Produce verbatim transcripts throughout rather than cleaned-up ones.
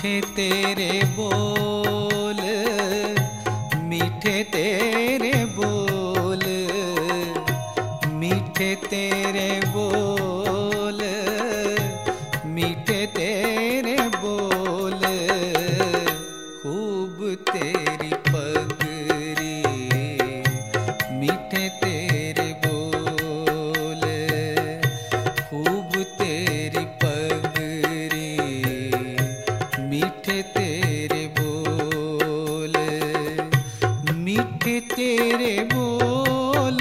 मीठे तेरे बोल, मीठे तेरे बोल, मीठे तेरे बोल, मीठे तेरे बोल, खूब तेरी पगरी, मीठे तेरे बोल, खूब तेरी पगरी, मीठे तेरे बोल, मीठे तेरे बोल,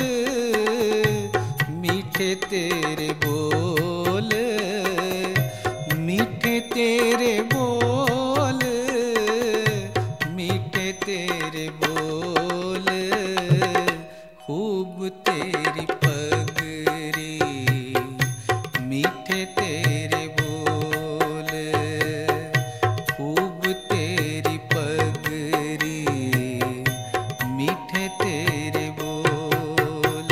मीठे तेरे बोल, मीठे तेरे बोल, मीठे तेरे बोल, खूब तेरी पगरी, मीठे तेरे बोल, खूब तेरी पगरी, मीठे तेरे बोल।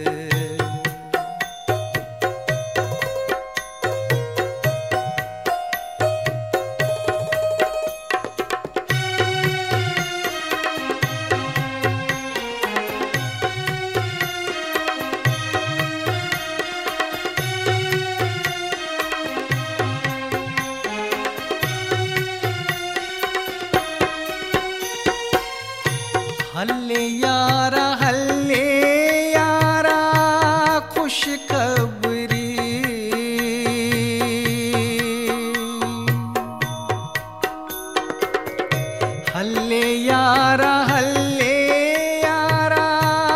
हल्ले यारा हल्ले यारा खुशखबरी, हल्ले यारा हल्ले यारा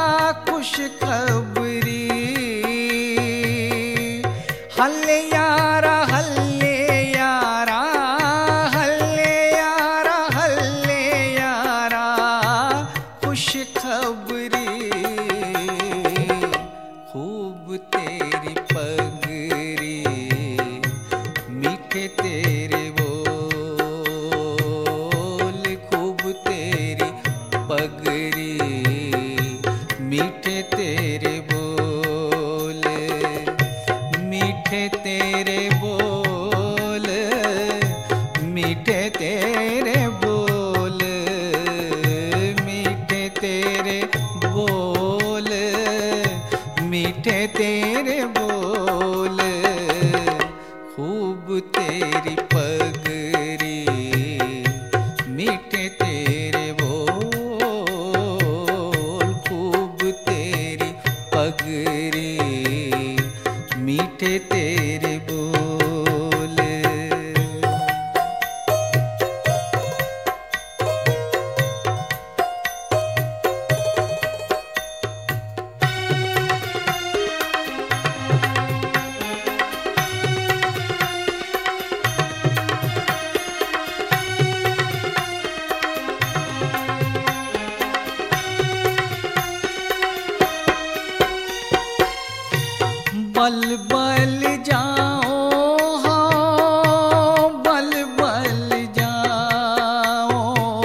खुशखबरी, हल्ले यारा हल्ले यारा, हल्ले यारा हल्ले यारा खुशखबरी, खूब तेरी पगरी, मीठे तेरे बोल, खूब तेरी पगरी, मीठे तेरे बोल, मीठे तेरे बोल, मीठे तेरे बोल, मीठे तेरे बोल, मीठे तेरे बोल, खूब तेरी पगरी, मीठे तेरे बोल, खूब तेरी पगरी, मीठे तेरे बोल। बल बल जाओ हाँ, बल बल जाओ,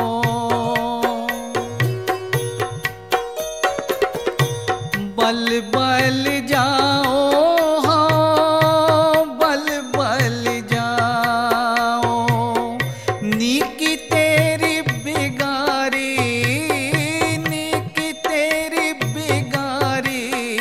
बल बल जाओ हाँ, बल बल जाओ, नीकी तेरी बिगारी, नीकी तेरी बिगारी,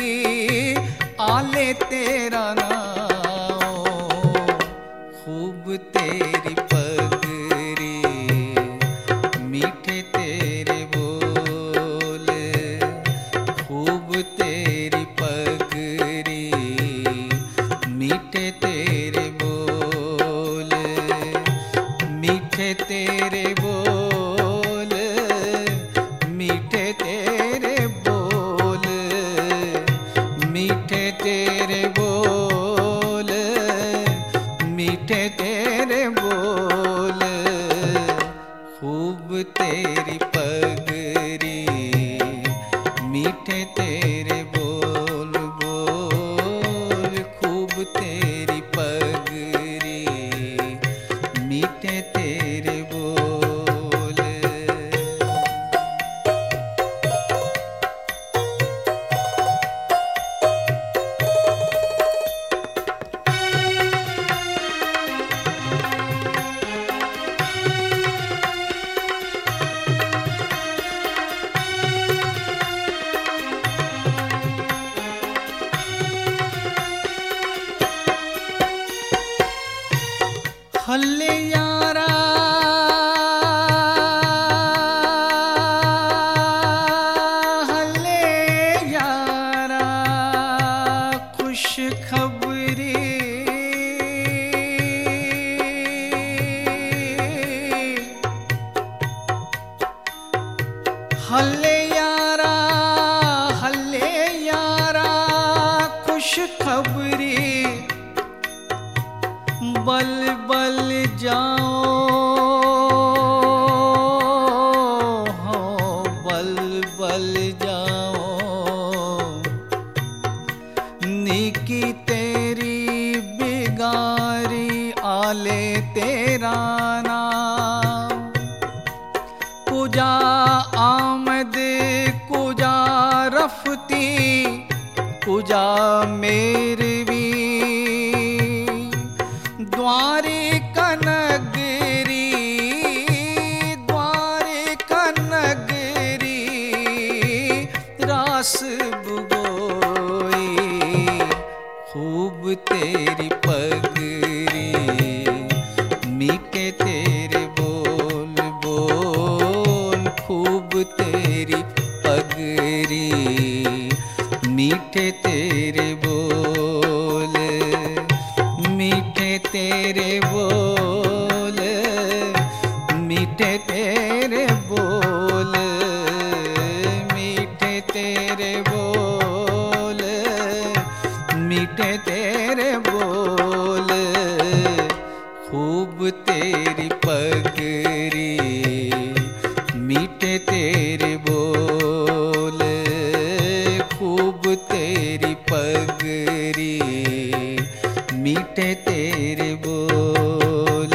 आले तेरा नाम, खूब तेरी पगरी, मीठे तेरे बोल, खूब तेरी पगरी, मीठे तेरे बोल, मीठे तेरे बोल, मीठे तेरे बोल, मीठे तेरे बोल, मीठे तेरे बोल, खूब तेरी पगरी, मीठे तेरे बोल, बोल खूब तेरी पगरी, मीठे तेरे बोल। हल्ले यारा हल्ले यारा खुश खबरी बल बल जाओ हो बल बल जाओ नीकी तेरी बिगारी आले तेरा नाम कुजा आमद कुजा रफती कुजा मेरवी द्वारिका नगरी द्वारिका नगरी रास बुगोई खूब तेरी पगरी मीठे तेरे बोल बोल खूब तेरी पगरी मीठे तेरे बोल मीठे तेरे बोल मीठे तेरे बोल मीठे तेरे बोल मीठे तेरे बोल खूब तेरी पगरी मीठे तेरे बोल खूब तेरी पगरी मीठे तेरे बोल।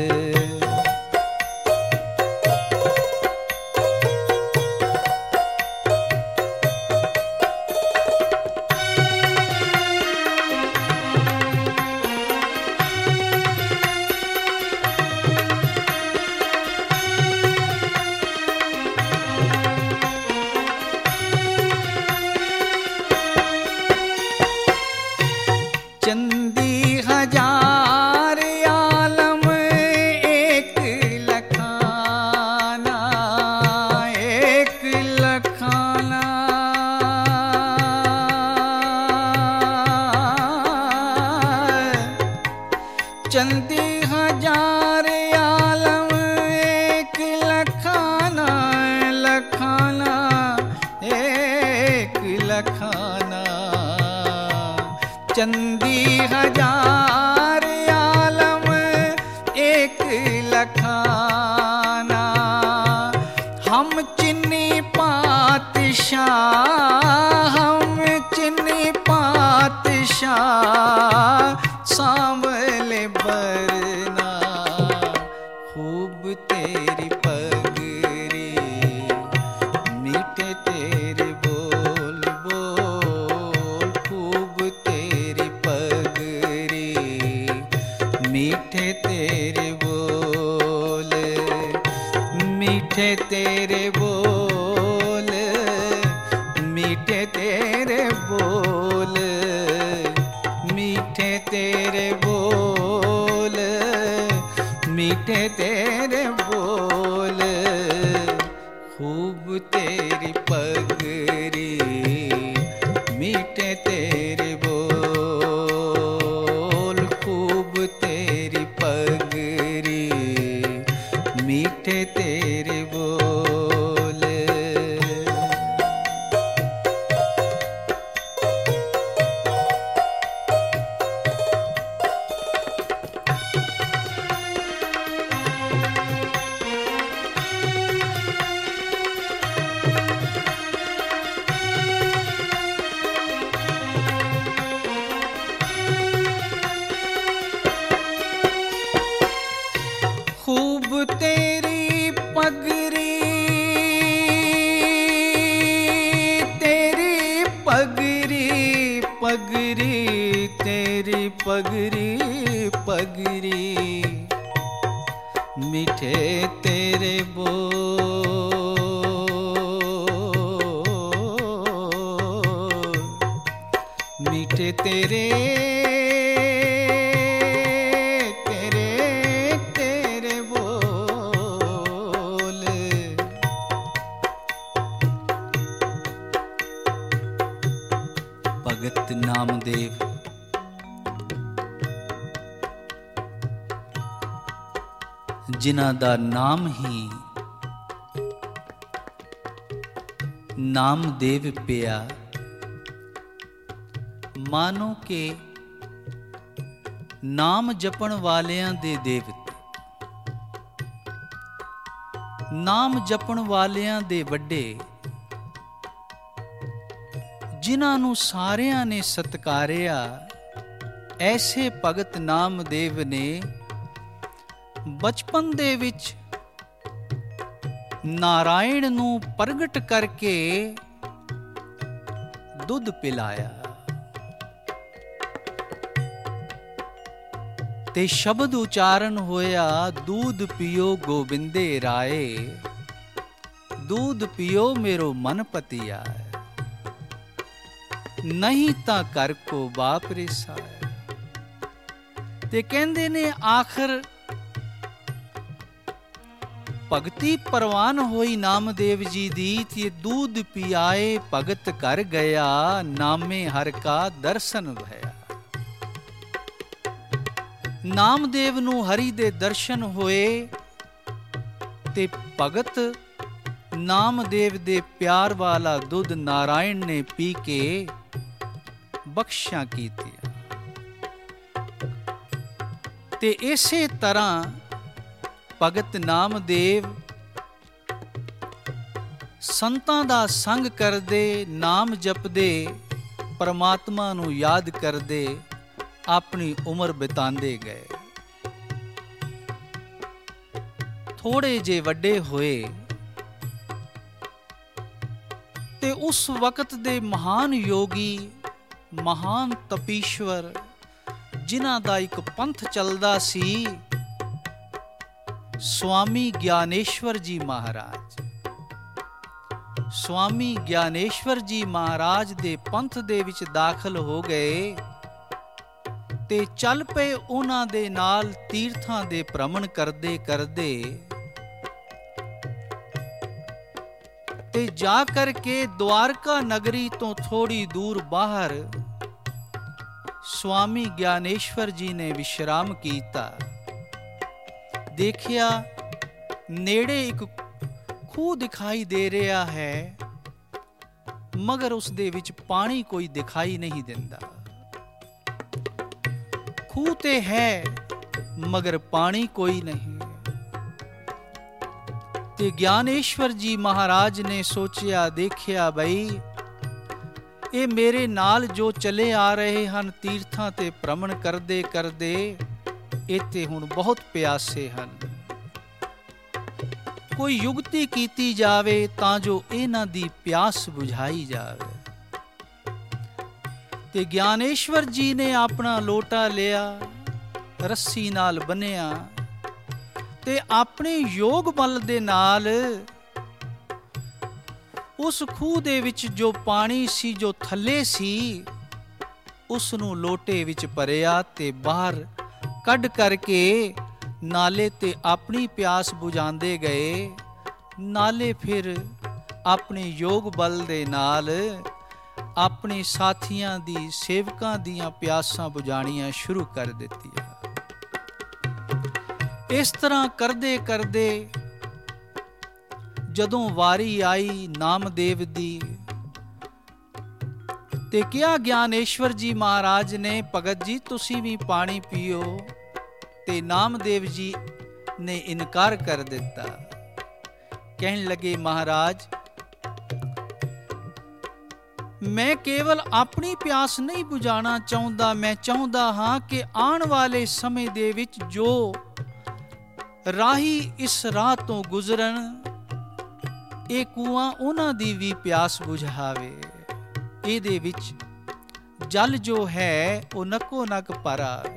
चंदी हजार आलम एक लखाना एक लखाना चंदी हजार आलम एक लखाना लखाना एक लखाना चंदी हजार आलम एक लखाना हम चिन्नी पातशाह हम चिन्नी पातशाह सांवले बरना खूब तेरी पगरी मीठे तेरे बोल बोल खूब तेरी पगरी मीठे तेरे बोल मीठे तेरे बोल मीठे तेरे बोल मीठे तेरे बोल मीठे तेरे बोल खूब तेरी पगरी मीठे तेरे बोल खूब तेरी पगरी मीठे तेरे बोल। खूब तेरी पगरी तेरी पगरी पगरी तेरी पगरी पगरी मीठे तेरे बोल मीठे तेरे भगत नामदेव जिन्हां दा नाम ही ਨਾਮਦੇਵ ਪਿਆ। ਮਾਨੋ ਕਿ ਨਾਮ ਜਪਣ ਵਾਲਿਆਂ ਦੇ ਦੇਵਤੇ, ਨਾਮ ਜਪਣ ਵਾਲਿਆਂ ਦੇ ਵੱਡੇ, ਜਿਨ੍ਹਾਂ ਨੂੰ ਸਾਰਿਆਂ ਨੇ ਸਤਿਕਾਰਿਆ, ਐਸੇ ਭਗਤ ਨਾਮਦੇਵ ਨੇ ਬਚਪਨ ਦੇ ਵਿੱਚ ਨਾਰਾਇਣ ਨੂੰ ਪ੍ਰਗਟ ਕਰਕੇ ਦੁੱਧ ਪਿਲਾਇਆ ਤੇ ਸ਼ਬਦ ਉਚਾਰਨ ਹੋਇਆ, दूध पियो गोबिंदे राय, दूध पियो मेरो मन पतिया, नहीं तां कर को बाप रिसाए। ते कहंदे ने आखिर भगती परवान होई नामदेव जी दी, ते दूध पियाए भगत कर गया, नामे हर का दर्शन भया। ਨਾਮਦੇਵ ਨੂੰ ਹਰੀ ਦੇ ਦਰਸ਼ਨ ਹੋਏ ਤੇ ਭਗਤ ਨਾਮਦੇਵ ਦੇ ਪਿਆਰ ਵਾਲਾ ਦੁੱਧ ਨਾਰਾਇਣ ਨੇ ਪੀ ਕੇ ਬਖਸ਼ਾਂ ਕੀਤੀਆਂ। ਤੇ ਇਸੇ ਤਰ੍ਹਾਂ ਭਗਤ ਨਾਮਦੇਵ ਸੰਤਾਂ ਦਾ ਸੰਗ ਕਰਦੇ, ਨਾਮ ਜਪਦੇ, ਪਰਮਾਤਮਾ ਨੂੰ ਯਾਦ ਕਰਦੇ ਆਪਣੀ ਉਮਰ ਬਿਤਾਉਂਦੇ ਗਏ। ਥੋੜੇ ਜੇ ਵੱਡੇ ਹੋਏ ਤੇ ਉਸ ਵਕਤ ਦੇ ਮਹਾਨ ਯੋਗੀ, ਮਹਾਨ ਤਪੀਸ਼ਵਰ, ਜਿਨ੍ਹਾਂ ਦਾ ਇੱਕ ਪੰਥ ਚੱਲਦਾ ਸੀ, ਸਵਾਮੀ ਗਿਆਨੇਸ਼ਵਰ ਜੀ ਮਹਾਰਾਜ। ਸਵਾਮੀ ਗਿਆਨੇਸ਼ਵਰ ਜੀ ਮਹਾਰਾਜ ਦੇ ਪੰਥ ਦੇ ਵਿੱਚ ਦਾਖਲ ਹੋ ਗਏ ਤੇ ਚੱਲ ਪਏ ਉਹਨਾਂ ਦੇ ਨਾਲ ਤੀਰਥਾਂ ਦੇ ਭ੍ਰਮਣ ਕਰਦੇ ਕਰਦੇ, ਤੇ ਜਾ ਕਰਕੇ ਦਵਾਰਕਾ ਨਗਰੀ ਤੋਂ ਥੋੜੀ ਦੂਰ ਬਾਹਰ ਸਵਾਮੀ ਗਿਆਨੇਸ਼ਵਰ ਜੀ ਨੇ ਵਿਸ਼ਰਾਮ ਕੀਤਾ। ਦੇਖਿਆ ਨੇੜੇ ਇੱਕ ਖੂਹ ਦਿਖਾਈ ਦੇ ਰਿਹਾ ਹੈ, ਮਗਰ ਉਸ ਦੇ ਵਿੱਚ ਪਾਣੀ ਕੋਈ ਦਿਖਾਈ ਨਹੀਂ ਦਿੰਦਾ। ਖੂਹ ਤੇ ਹੈ ਮਗਰ ਪਾਣੀ ਕੋਈ ਨਹੀਂ। ਤੇ ਗਿਆਨੇਸ਼ਵਰ ਜੀ ਮਹਾਰਾਜ ਨੇ ਸੋਚਿਆ, ਦੇਖਿਆ ਬਈ ਇਹ ਮੇਰੇ ਨਾਲ ਜੋ ਚਲੇ ਆ ਰਹੇ ਹਨ ਤੀਰਥਾਂ ਤੇ ਭ੍ਰਮਣ ਕਰਦੇ ਕਰਦੇ, ਇੱਥੇ ਹੁਣ ਬਹੁਤ ਪਿਆਸੇ ਹਨ। ਕੋਈ ਯੁਗਤੀ ਕੀਤੀ ਜਾਵੇ ਤਾਂ ਜੋ ਇਹਨਾਂ ਦੀ ਪਿਆਸ ਬੁਝਾਈ ਜਾਵੇ। ਤੇ ਗਿਆਨੇਸ਼ਵਰ ਜੀ ਨੇ ਆਪਣਾ ਲੋਟਾ ਲਿਆ, ਰੱਸੀ ਨਾਲ ਬੰਨਿਆ ਤੇ ਆਪਣੇ ਯੋਗ ਬਲ ਦੇ ਨਾਲ ਉਸ ਖੂਹ ਦੇ ਵਿੱਚ ਜੋ ਪਾਣੀ ਸੀ, ਜੋ ਥੱਲੇ ਸੀ, ਉਸ ਨੂੰ ਲੋਟੇ ਵਿੱਚ ਭਰਿਆ ਤੇ ਬਾਹਰ ਕੱਢ ਕਰਕੇ ਨਾਲੇ ਤੇ ਆਪਣੀ ਪਿਆਸ ਬੁਝਾਉਂਦੇ ਗਏ, ਨਾਲੇ ਫਿਰ ਆਪਣੇ ਯੋਗ ਬਲ ਦੇ ਨਾਲ ਆਪਣੇ ਸਾਥੀਆਂ ਦੀ, ਸੇਵਕਾਂ ਦੀਆਂ ਪਿਆਸਾਂ ਬੁਝਾਣੀਆਂ ਸ਼ੁਰੂ ਕਰ ਦਿੱਤੀਆਂ। ਇਸ ਤਰ੍ਹਾਂ ਕਰਦੇ ਕਰਦੇ ਜਦੋਂ ਵਾਰੀ ਆਈ ਨਾਮਦੇਵ ਦੀ, ਤੇ ਕਿਹਾ ਗਿਆਨੇਸ਼ਵਰ ਜੀ ਮਹਾਰਾਜ ਨੇ, ਭਗਤ ਜੀ ਤੁਸੀਂ ਵੀ ਪਾਣੀ ਪੀਓ। ਤੇ ਨਾਮਦੇਵ ਜੀ ਨੇ ਇਨਕਾਰ ਕਰ ਦਿੱਤਾ। ਕਹਿਣ ਲੱਗੇ, ਮਹਾਰਾਜ ਮੈਂ ਕੇਵਲ ਆਪਣੀ ਪਿਆਸ ਨਹੀਂ ਬੁਝਾਉਣਾ ਚਾਹੁੰਦਾ, ਮੈਂ ਚਾਹੁੰਦਾ ਹਾਂ ਕਿ ਆਉਣ ਵਾਲੇ ਸਮੇਂ ਦੇ ਵਿੱਚ ਜੋ ਰਾਹੀ ਇਸ ਰਾਹ ਤੋਂ ਗੁਜ਼ਰਨ, ਇਹ ਕੂਆਂ ਉਹਨਾਂ ਦੀ ਵੀ ਪਿਆਸ ਬੁਝਾਵੇ। ਇਹਦੇ ਵਿੱਚ ਜਲ ਜੋ ਹੈ ਉਹ ਨੱਕੋ ਨੱਕ ਭਰ ਆਵੇ।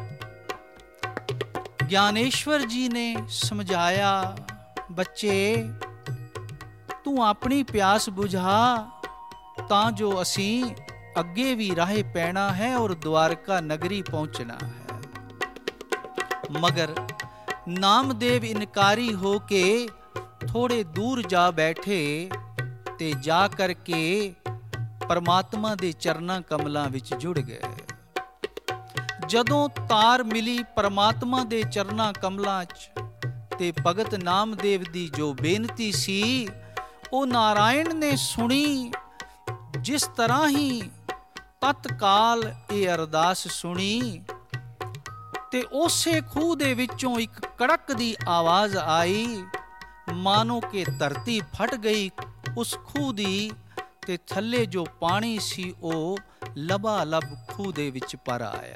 ਗਿਆਨੇਸ਼ਵਰ ਜੀ ਨੇ ਸਮਝਾਇਆ, ਬੱਚੇ ਤੂੰ ਆਪਣੀ ਪਿਆਸ ਬੁਝਾ ਤਾਂ ਜੋ ਅਸੀਂ ਅੱਗੇ ਵੀ ਰਾਹੇ ਪੈਣਾ ਹੈ ਔਰ ਦਵਾਰਕਾ ਨਗਰੀ ਪਹੁੰਚਣਾ ਹੈ। ਮਗਰ ਨਾਮਦੇਵ ਇਨਕਾਰੀ ਹੋ ਕੇ ਥੋੜੇ ਦੂਰ ਜਾ ਬੈਠੇ ਤੇ ਜਾ ਕਰਕੇ ਪਰਮਾਤਮਾ ਦੇ ਚਰਨਾਂ ਕਮਲਾਂ ਵਿੱਚ ਜੁੜ ਗਏ। ਜਦੋਂ ਤਾਰ ਮਿਲੀ ਪਰਮਾਤਮਾ ਦੇ ਚਰਨਾਂ ਕਮਲਾਂ 'ਚ ਤੇ ਭਗਤ ਨਾਮਦੇਵ ਦੀ ਜੋ ਬੇਨਤੀ ਸੀ ਉਹ ਨਾਰਾਇਣ ਨੇ ਸੁਣੀ। ਜਿਸ ਤਰ੍ਹਾਂ ਹੀ ਤਤਕਾਲ ਇਹ ਅਰਦਾਸ ਸੁਣੀ ਤੇ ਉਸੇ ਖੂਹ ਦੇ ਵਿੱਚੋਂ ਇੱਕ ਕੜਕ ਦੀ ਆਵਾਜ਼ ਆਈ, ਮਾਨੋ ਕਿ ਧਰਤੀ ਫਟ ਗਈ ਉਸ ਖੂਹ ਦੀ, ਤੇ ਥੱਲੇ ਜੋ ਪਾਣੀ ਸੀ ਉਹ ਲਬਾ ਲਬ ਖੂਹ ਦੇ ਵਿੱਚ ਭਰ ਆਇਆ।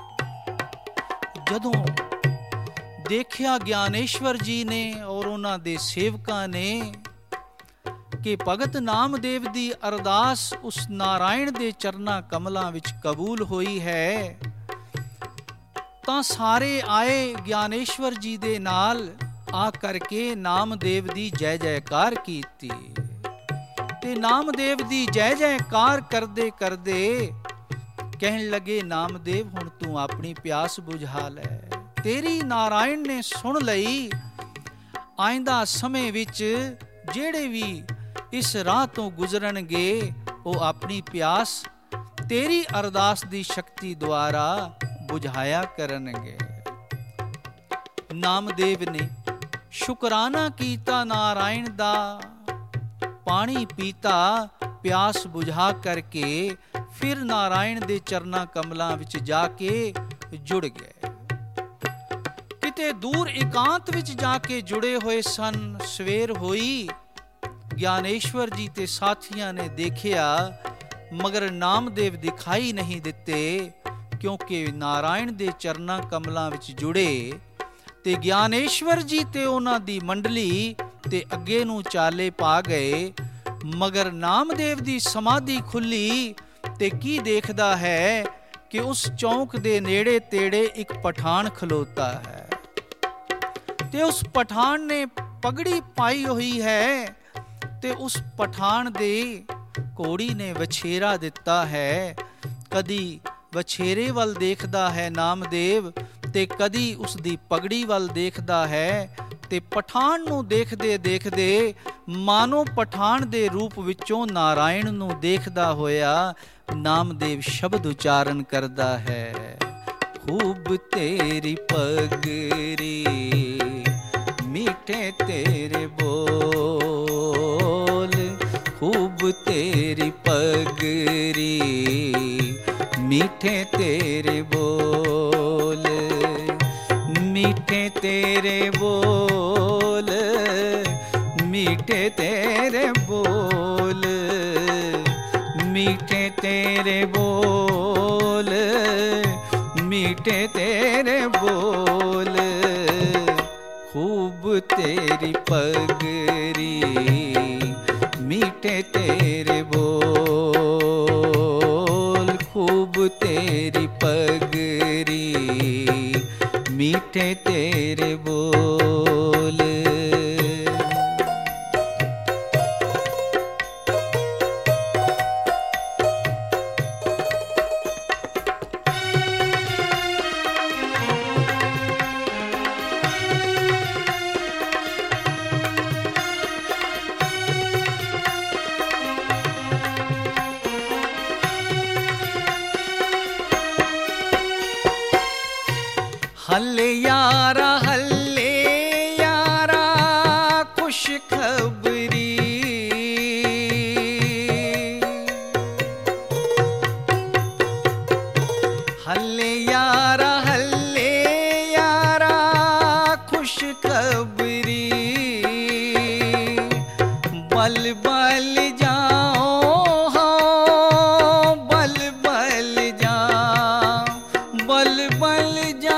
ਜਦੋਂ ਦੇਖਿਆ ਗਿਆਨੇਸ਼ਵਰ ਜੀ ਨੇ ਔਰ ਉਹਨਾਂ ਦੇ ਸੇਵਕਾਂ ਨੇ ਕਿ ਭਗਤ ਨਾਮਦੇਵ ਦੀ ਅਰਦਾਸ ਉਸ ਨਾਰਾਇਣ ਦੇ ਚਰਨਾਂ ਕਮਲਾਂ ਵਿੱਚ ਕਬੂਲ ਹੋਈ ਹੈ, ਤਾਂ ਸਾਰੇ ਆਏ ਗਿਆਨੇਸ਼ਵਰ ਜੀ ਦੇ ਨਾਲ ਆ ਕਰਕੇ ਨਾਮਦੇਵ ਦੀ ਜੈ ਜੈਕਾਰ ਕੀਤੀ। ਤੇ ਨਾਮਦੇਵ ਦੀ ਜੈ ਜੈਕਾਰ ਕਰਦੇ ਕਰਦੇ ਕਹਿਣ ਲੱਗੇ, ਨਾਮਦੇਵ ਹੁਣ ਤੂੰ ਆਪਣੀ ਪਿਆਸ ਬੁਝਾ ਲੈ, ਤੇਰੀ ਨਾਰਾਇਣ ਨੇ ਸੁਣ ਲਈ। ਆਇੰਦਾ ਸਮੇਂ ਵਿੱਚ ਜਿਹੜੇ ਵੀ ਇਸ ਰਾਹ ਤੋਂ ਗੁਜ਼ਰਨਗੇ ਉਹ ਆਪਣੀ ਪਿਆਸ ਤੇਰੀ ਅਰਦਾਸ ਦੀ ਸ਼ਕਤੀ ਦੁਆਰਾ ਬੁਝਾਇਆ ਕਰਨਗੇ। ਨਾਮਦੇਵ ਨੇ ਸ਼ੁਕਰਾਨਾ ਕੀਤਾ ਨਾਰਾਇਣ ਦਾ, ਪਾਣੀ ਪੀਤਾ, ਪਿਆਸ ਬੁਝਾ ਕਰਕੇ ਫਿਰ ਨਾਰਾਇਣ ਦੇ ਚਰਨਾਂ ਕਮਲਾਂ ਵਿੱਚ ਜਾ ਕੇ ਜੁੜ ਗਏ। ਕਿਤੇ ਦੂਰ ਇਕਾਂਤ ਵਿੱਚ ਜਾ ਕੇ ਜੁੜੇ ਹੋਏ ਸਨ। ਸਵੇਰ ਹੋਈ, ਗਿਆਨੇਸ਼ਵਰ ਜੀ ਤੇ ਸਾਥੀਆਂ ਨੇ ਦੇਖਿਆ, ਮਗਰ ਨਾਮਦੇਵ ਦਿਖਾਈ ਨਹੀਂ ਦਿੱਤੇ, ਕਿਉਂਕਿ ਨਾਰਾਇਣ ਦੇ ਚਰਨਾਂ ਕਮਲਾਂ ਵਿੱਚ ਜੁੜੇ। ਤੇ ਗਿਆਨੇਸ਼ਵਰ ਜੀ ਤੇ ਉਹਨਾਂ ਦੀ ਮੰਡਲੀ ਤੇ ਅੱਗੇ ਨੂੰ ਚਾਲੇ ਪਾ ਗਏ, ਮਗਰ ਨਾਮਦੇਵ ਦੀ ਸਮਾਧੀ ਖੁੱਲੀ ਤੇ ਕੀ ਦੇਖਦਾ ਹੈ ਕਿ ਉਸ ਚੌਂਕ ਦੇ ਨੇੜੇ ਤੇੜੇ ਇੱਕ ਪਠਾਨ ਖਲੋਤਾ ਹੈ, ਤੇ ਉਸ ਪਠਾਨ ਨੇ ਪਗੜੀ ਪਾਈ ਹੋਈ ਹੈ, ਤੇ ਉਸ ਪਠਾਨ ਦੇ ਘੋੜੀ ਨੇ ਵਛੇਰਾ ਦਿੱਤਾ ਹੈ। ਕਦੀ ਵਛੇਰੇ ਵੱਲ ਦੇਖਦਾ ਹੈ ਨਾਮਦੇਵ, ਤੇ ਕਦੀ ਉਸ ਦੀ ਪਗੜੀ ਵੱਲ ਦੇਖਦਾ ਹੈ, ਤੇ ਪਠਾਨ ਨੂੰ ਦੇਖਦੇ ਦੇਖਦੇ ਮਾਨੋ ਪਠਾਨ ਦੇ ਰੂਪ ਵਿੱਚੋਂ ਨਾਰਾਇਣ ਨੂੰ ਦੇਖਦਾ ਹੋਇਆ ਨਾਮਦੇਵ ਸ਼ਬਦ ਉਚਾਰਨ ਕਰਦਾ ਹੈ, ਖੂਬ ਤੇਰੀ ਪਗੜੀ ਮੀਠੇ ਤੇਰੇ ਬੋਲ, ਖੂਬ ਤੇਰੀ ਪਗੜੀ ਮੀਠੇ ਤੇਰੇ ਬੋਲ, ਮੀਠੇ ਤੇਰੇ ਬੋਲ, ਮੀਠੇ ਤੇਰੇ ਬੋਲ, ਮੀਠੇ ਤੇਰੇ ਬੋਲ, ਮੀਠੇ ਤੇਰੇ ਬੋਲ, ਖੂਬ ਤੇਰੀ ਪਗੜੀ ਮੀਠੇ ਤੇਰੇ ਬੋਲ, ਖੂਬ ਤੇਰੀ ਪਗੜੀ ਮੀਠੇ ਤੇਰੇ ਬੋਲ। ਹੱਲੇ ਯਾਰਾ ਹੱਲੇ ਯਾਰਾ ਖੁਸ਼ ਖਬਰੀ, ਹੱਲੇ ਯਾਰਾ ਹੱਲੇ ਯਾਰਾ ਖੁਸ਼ ਖਬਰੀ, ਬਲ ਬਲ ਜਾਓ ਹੋ ਬਲ ਬਲ ਜਾਓ, ਬਲ ਬਲ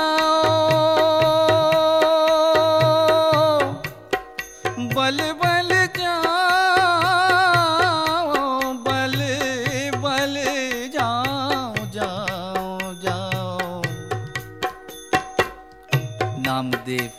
ਬਲ ਬਲ ਜਾਓ, ਬਲ ਬਲ ਜਾਓ, ਜਾਓ ਜਾਓ। ਨਾਮਦੇਵ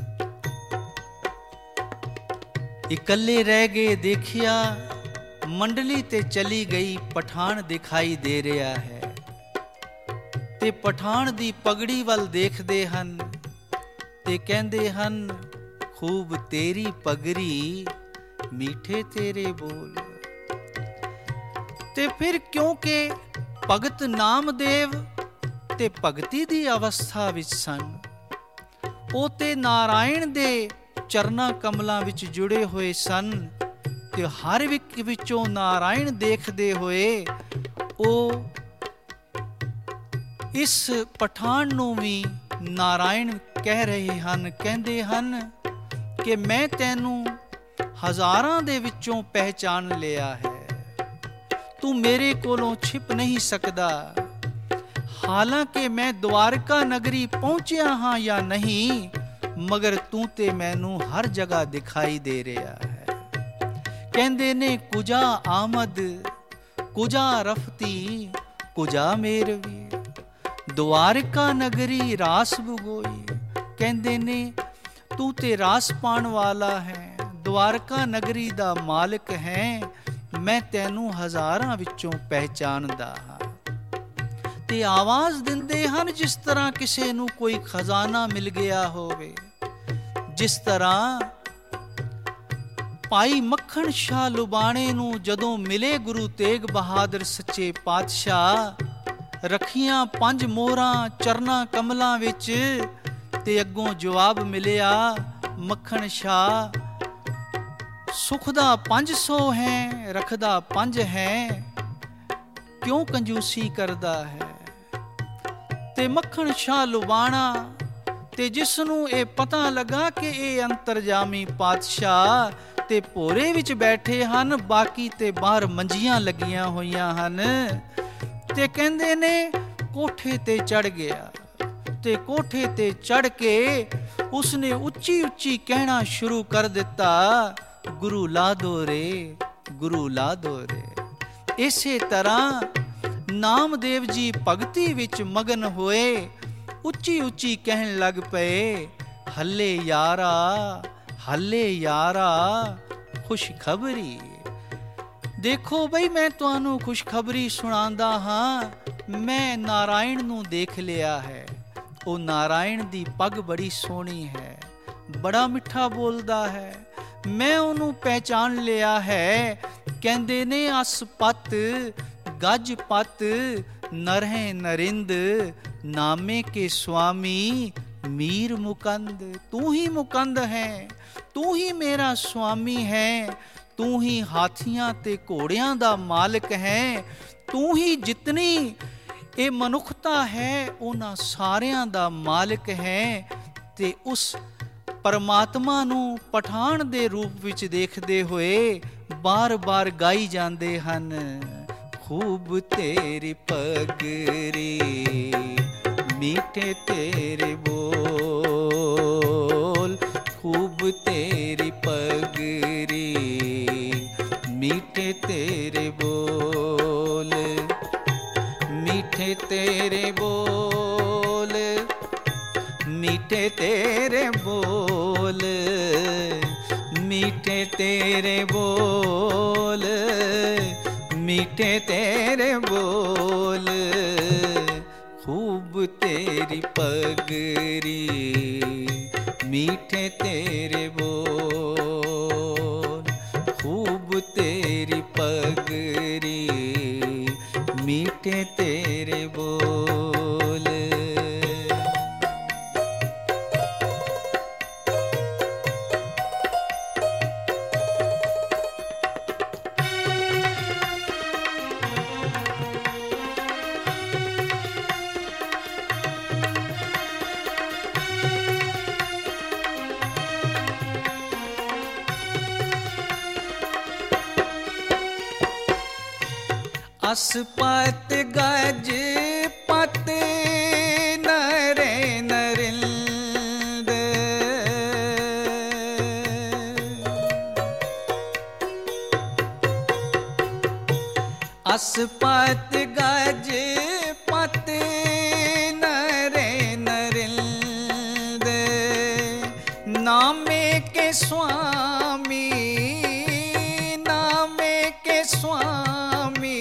ਇਕੱਲੇ ਰਹਿ ਗਏ। ਦੇਖਿਆ ਮੰਡਲੀ ਤੇ ਚਲੀ ਗਈ, ਪਠਾਨ ਦਿਖਾਈ ਦੇ ਰਿਹਾ ਹੈ, ਤੇ ਪਠਾਨ ਦੀ ਪਗੜੀ ਵੱਲ ਦੇਖਦੇ ਹਨ ਤੇ ਕਹਿੰਦੇ ਹਨ, ਖੂਬ ਤੇਰੀ ਪਗੜੀ ਮੀਠੇ ਤੇਰੇ ਬੋਲ। ਤੇ ਫਿਰ ਕਿਉਂਕਿ ਭਗਤ ਨਾਮਦੇਵ ਤੇ ਭਗਤੀ ਦੀ ਅਵਸਥਾ ਵਿੱਚ ਸਨ, ਉਹ ਤੇ ਨਾਰਾਇਣ ਦੇ ਚਰਨਾਂ ਕਮਲਾਂ ਵਿੱਚ ਜੁੜੇ ਹੋਏ ਸਨ, ਤੇ ਹਰ ਇੱਕ ਵਿੱਚੋਂ ਨਾਰਾਇਣ ਦੇਖਦੇ ਹੋਏ ਉਹ ਇਸ ਪਠਾਨ ਨੂੰ ਵੀ ਨਾਰਾਇਣ ਕਹਿ ਰਹੇ ਹਨ। ਕਹਿੰਦੇ ਹਨ ਕਿ ਮੈਂ ਤੈਨੂੰ ਹਜ਼ਾਰਾਂ ਦੇ ਵਿੱਚੋਂ ਪਹਿਚਾਨ ਲਿਆ ਹੈ, ਤੂੰ ਮੇਰੇ ਕੋਲੋਂ ਛਿਪ ਨਹੀਂ ਸਕਦਾ। ਹਾਲਾਂਕਿ ਮੈਂ ਦਵਾਰਕਾ ਨਗਰੀ ਪਹੁੰਚਿਆ ਹਾਂ ਜਾਂ ਨਹੀਂ, ਮਗਰ ਤੂੰ ਤੇ ਮੈਨੂੰ ਹਰ ਜਗ੍ਹਾ ਦਿਖਾਈ ਦੇ ਰਿਹਾ ਹੈ। ਕਹਿੰਦੇ ਨੇ ਕੁਜਾ ਆਮਦ ਕੁਜਾ ਰਫਤੀ ਕੁਜਾ ਮੇਰਵੀ, ਦਵਾਰਕਾ ਨਗਰੀ ਰਾਸ ਬਗੋਈ। ਕਹਿੰਦੇ ਨੇ ਤੂੰ ਤੇ ਰਾਸ ਪਾਣ ਵਾਲਾ ਹੈ, ਦਵਾਰਕਾ ਨਗਰੀ ਦਾ ਮਾਲਕ ਹੈ, ਮੈਂ ਤੈਨੂੰ ਹਜ਼ਾਰਾਂ ਵਿੱਚੋਂ ਪਹਿਚਾਨਦਾ ਹਾਂ। ਤੇ ਆਵਾਜ਼ ਦਿੰਦੇ ਹਨ ਜਿਸ ਤਰ੍ਹਾਂ ਕਿਸੇ ਨੂੰ ਕੋਈ ਖਜ਼ਾਨਾ ਮਿਲ ਗਿਆ ਹੋਵੇ। ਜਿਸ ਤਰ੍ਹਾਂ ਭਾਈ ਮੱਖਣ ਸ਼ਾਹ ਲੁਬਾਣੇ ਨੂੰ ਜਦੋਂ ਮਿਲੇ ਗੁਰੂ ਤੇਗ ਬਹਾਦਰ ਸੱਚੇ ਪਾਤਸ਼ਾਹ, ਰੱਖੀਆਂ ਪੰਜ ਮੋਹਰਾਂ ਚਰਨਾਂ ਕਮਲਾਂ ਵਿੱਚ, ਤੇ ਅੱਗੋਂ ਜਵਾਬ ਮਿਲਿਆ ਮੱਖਣ ਸ਼ਾਹ ਸੁਖ ਦਾ ਪੰਜ ਸੌ ਹੈ, ਰੱਖਦਾ ਪੰਜ ਹੈ, ਕਿਉਂ ਕੰਜੂਸੀ ਕਰਦਾ ਹੈ। ਤੇ ਮੱਖਣ ਸ਼ਾਹ ਲੁਬਾਣਾ ਤੇ ਜਿਸ ਨੂੰ ਇਹ ਪਤਾ ਲੱਗਾ ਕਿ ਇਹ ਅੰਤਰਜਾਮੀ ਪਾਤਸ਼ਾਹ ਤੇ ਭੋਰੇ ਵਿੱਚ ਬੈਠੇ ਹਨ, ਬਾਕੀ ਤੇ ਬਾਹਰ ਮੰਜੀਆਂ ਲੱਗੀਆਂ ਹੋਈਆਂ ਹਨ, ਤੇ ਕਹਿੰਦੇ ਨੇ ਕੋਠੇ ਤੇ ਚੜ ਗਿਆ। ਤੇ ਕੋਠੇ ਤੇ ਚੜ ਕੇ ਉਸਨੇ ਉੱਚੀ ਉੱਚੀ ਕਹਿਣਾ ਸ਼ੁਰੂ ਕਰ ਦਿੱਤਾ, ਗੁਰੂ ਲਾ ਦੋ ਰੇ, ਗੁਰੂ ਲਾ ਦੋ ਰੇ। ਇਸੇ ਤਰ੍ਹਾਂ ਨਾਮਦੇਵ ਜੀ ਭਗਤੀ ਵਿੱਚ ਮਗਨ ਹੋਏ, ਉੱਚੀ ਉੱਚੀ ਕਹਿਣ ਲੱਗ ਪਏ, ਹੱਲੇ ਯਾਰਾ ਹੱਲੇ ਯਾਰਾ ਖੁਸ਼ਖਬਰੀ। ਦੇਖੋ ਬਈ ਮੈਂ ਤੁਹਾਨੂੰ ਖੁਸ਼ਖਬਰੀ ਸੁਣਾਉਂਦਾ ਹਾਂ, ਮੈਂ ਨਾਰਾਇਣ ਨੂੰ ਦੇਖ ਲਿਆ ਹੈ। ਉਹ ਨਾਰਾਇਣ ਦੀ ਪੱਗ ਬੜੀ ਸੋਹਣੀ ਹੈ, ਬੜਾ ਮਿੱਠਾ ਬੋਲਦਾ ਹੈ, ਮੈਂ ਉਹਨੂੰ ਪਹਿਚਾਨ ਲਿਆ ਹੈ। ਕਹਿੰਦੇ ਨੇ ਅਸ ਪਤ ਗਜ ਪਤ ਨਰਹਿ ਨਰਿੰਦ, ਨਾਮੇ ਕੇ ਸੁਆਮੀ ਮੀਰ ਮੁਕੰਦ। ਤੂੰ ਹੀ ਮੁਕੰਦ ਹੈ, ਤੂੰ ਹੀ ਮੇਰਾ ਸੁਆਮੀ ਹੈ, ਤੂੰ ਹੀ ਹਾਥੀਆਂ ਤੇ ਘੋੜਿਆਂ ਦਾ ਮਾਲਕ ਹੈ, ਤੂੰ ਹੀ ਜਿਤਨੀ ਇਹ ਮਨੁੱਖਤਾ ਹੈ ਉਹਨਾਂ ਸਾਰਿਆਂ ਦਾ ਮਾਲਕ ਹੈ। ਤੇ ਉਸ ਪਰਮਾਤਮਾ ਨੂੰ ਪਠਾਨ ਦੇ ਰੂਪ ਵਿੱਚ ਦੇਖਦੇ ਹੋਏ ਬਾਰ-ਬਾਰ ਗਾਈ ਜਾਂਦੇ ਹਨ, ਖੂਬ ਤੇਰੀ ਪਗਰੀ ਮੀਠੇ ਤੇਰੇ ਬੋਲ, ਖੂਬ ਤੇਰੀ ਪਗਰੀ ਮੀਠੇ ਤੇਰੇ ਬੋਲ, ਮੀਠੇ ਤੇਰੇ ਬੋਲ, ਮੀਠੇ ਤੇਰੇ ਬੋਲ, ਮੀਠੇ ਤੇਰੇ ਬੋਲ, ਮੀਠੇ ਤੇਰੇ ਬੋਲ, ਖੂਬ ਤੇਰੀ ਪਗਰੀ ਮੀਠੇ ਤੇਰੇ ਬੋਲ, ਖੂਬ ਤੇਰੀ ਪਗਰੀ ਮੀਠੇ ਤੇਰੇ ਬੋਲ। ਅਸ ਪਤ ਗਜ ਪਤ ਨਰੇ ਨਰਿੰਦ, ਅਸ ਪਤ ਗਜ ਪਤ ਨਰੇ ਨਰਿੰਦ, ਨਾਮੇ ਕੇ ਸੁਆਮੀ ਨਾਮੇ ਕੇ ਸੁਆਮੀ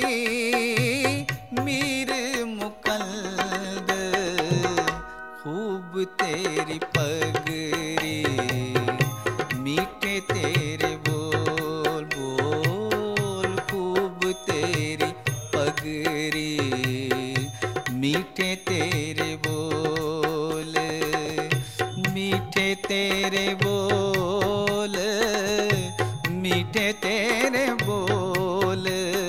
ਮੀਰ ਮੁਕੰਦ, ਖੂਬ ਤੇਰੀ ਪਗਰੀ ਮੀਠੇ ਤੇਰੇ ਬੋਲ, ਬੋਲ ਖੂਬ ਤੇਰੀ ਪਗਰੀ ਮੀਠੇ ਤੇਰੇ ਬੋਲ, ਮੀਠੇ ਤੇਰੇ ਬੋਲ, ਮੀਠੇ तेरे बोल,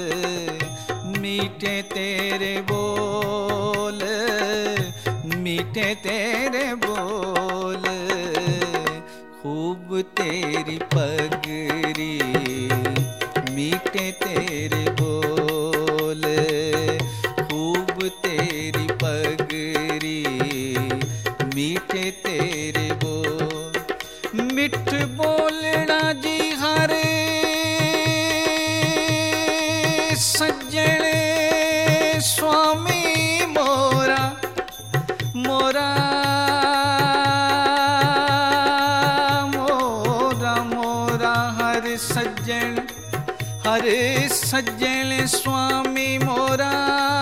मीठे तेरे बोल, मीठे तेरे बोल, खूब तेरी पगरी, मीठे तेरे बोल, खूब तेरी पगरी, मीठे तेरे बोल। मिठ बोलना जी हर सज्जण स्वामी मोरा, मोरा मोरा मोरा हर सज्जण, हर सज्जण स्वामी मोरा।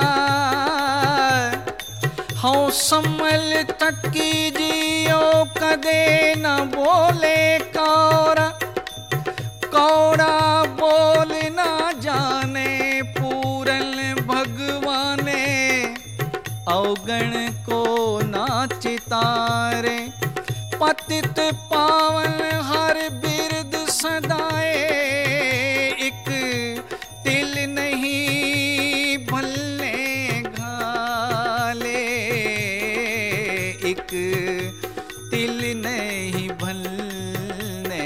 हूँ संभल तकी जियो कदे न बोले कौरा, कौरा बोल न जाने पूरन भगवाने, अवगण को नाच तारे, पतित पावन हर बिरद सदाए, एक तिल नहीं भलने घाले, एक तिल नहीं भलने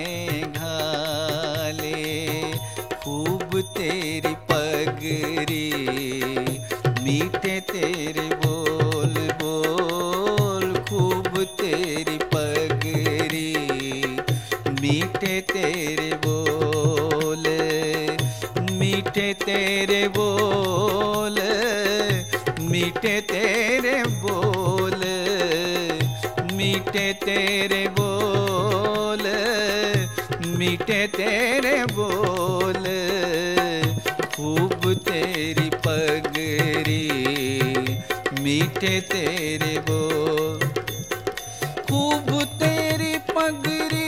घाले, खूब तेरी पगरी, मीठे तेरे बोल बोल, खूब तेरी पगरी, मीठे तेरे बोल, मीठे तेरे बोल, मीठे तेरे बोल, मीठे तेरे बोल, मीठे तेरे बोल, खूब तेरी पगरी, मीठे तेरे बोल, खूब तेरी पगरी,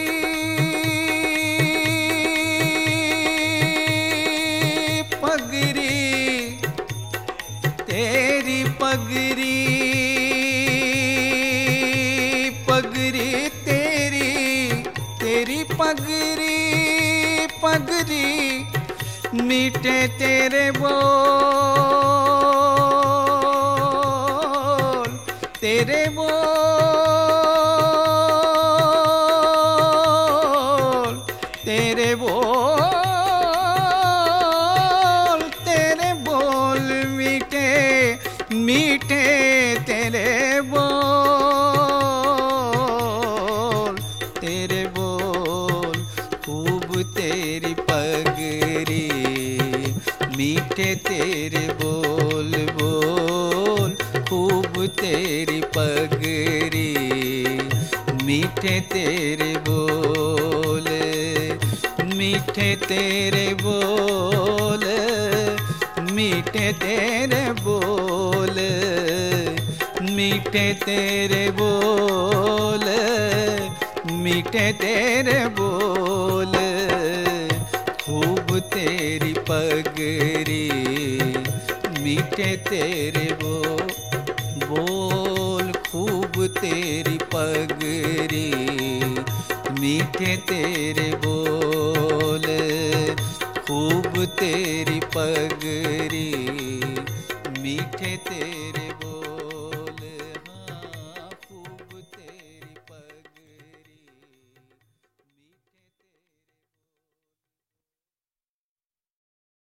पगरी तेरी पगरी, पगरी तेरी, तेरी पगरी, पगरी मीठे तेरे बोल, तेरे बोल, तेरे बोल, तेरे बोल मीठे, मीठे तेरे बोल, तेरे बोल, खूब तेरी पगरी, मीठे तेरे बोल बोल, खूब तेरी पगरी, मीठे तेरे बोल, मीठे तेरे बोल, मीठे तेरे बोल, मीठे तेरे बोल, मीठे तेरे बोल, खूब तेरी पगरी, मीठे तेरे बोल बोल, खूब तेरी पगरी, मीठे तेरे बोल, खूब तेरी पगरी, मीठे तेरे